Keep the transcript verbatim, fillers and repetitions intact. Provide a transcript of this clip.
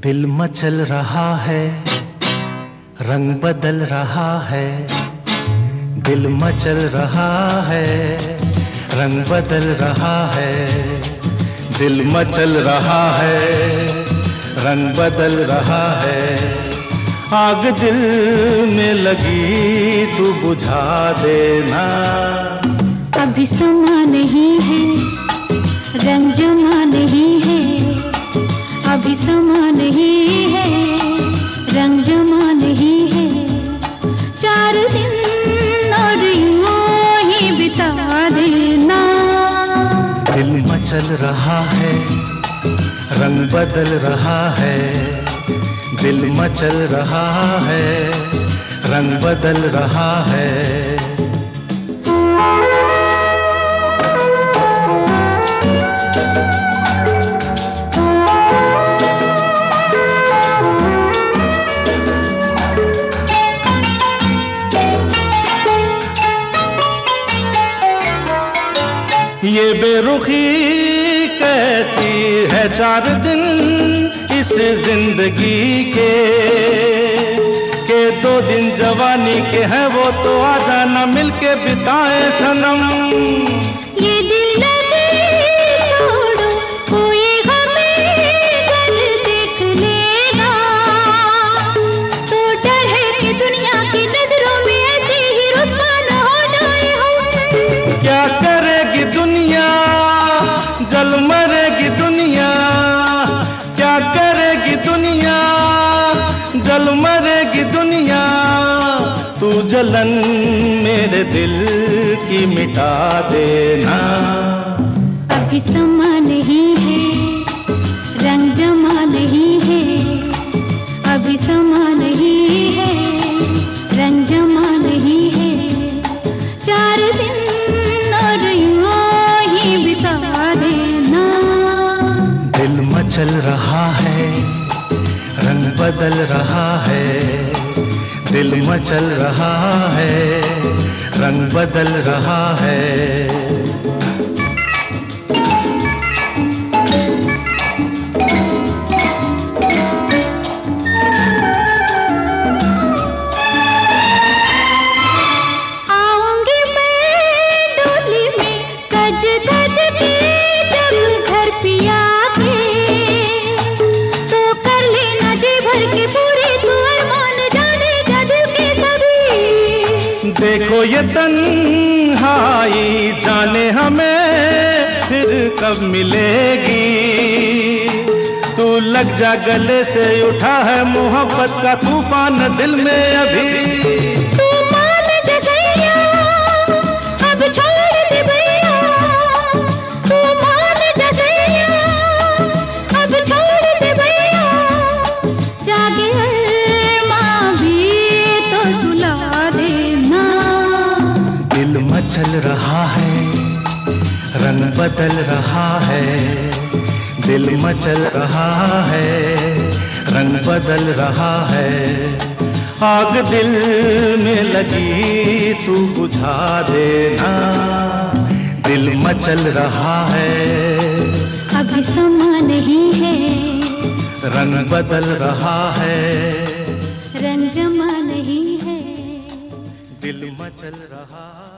दिल मचल रहा है, रंग बदल रहा है। दिल मचल रहा है, रंग बदल रहा है। दिल मचल रहा है, रंग बदल रहा है। आग दिल में लगी तू बुझा देना। अभी समा नहीं है, रंग जमा नहीं है। अभी समा नहीं है, रंग जमा नहीं है। चार दिन और यूं ही बिता देना। दिल मचल रहा है, रंग बदल रहा है। दिल मचल रहा है, रंग बदल रहा है। ये बेरुखी कैसी है चार दिन इस जिंदगी के के दो दिन जवानी के हैं वो तो आ जाना मिलके बिताए सनम। ये दिल लगे छोड़ो कोई हमें कल देख लेगा। तो डर है कि दुनिया की नजरों में ऐसे ही रुसवा न हो जाए हम। क्या करेगी दुनिया, जल मरेगी दुनिया। क्या करेगी दुनिया, जल मरेगी दुनिया। तू जलन मेरे दिल की मिटा देना। अभी समा नहीं है, रंग जमा नहीं है। अभी समा नहीं है, रंग जमा नहीं है। चार दिन और यूं ही बिता देना। दिल मचल रहा है, रंग बदल रहा है। दिल मचल रहा है, रंग बदल रहा है। देखो ये तन्हाई जाने हमें फिर कब मिलेगी। तू लग जा गले से उठा है मोहब्बत का तूफान दिल में अभी। तू मान जा गया, अब छोड़ दे भैया। तू मान जा गया, अब छोड़ दे भैया। जागे माँ भी तो सुला देना। दिल मचल रहा है, रंग बदल रहा है। दिल मचल रहा है, रंग बदल रहा है। आग दिल में लगी तू बुझा देना। दिल मचल रहा है, अभी समा नहीं है। रंग बदल रहा है, रंग जमा नहीं है। दिल मचल रहा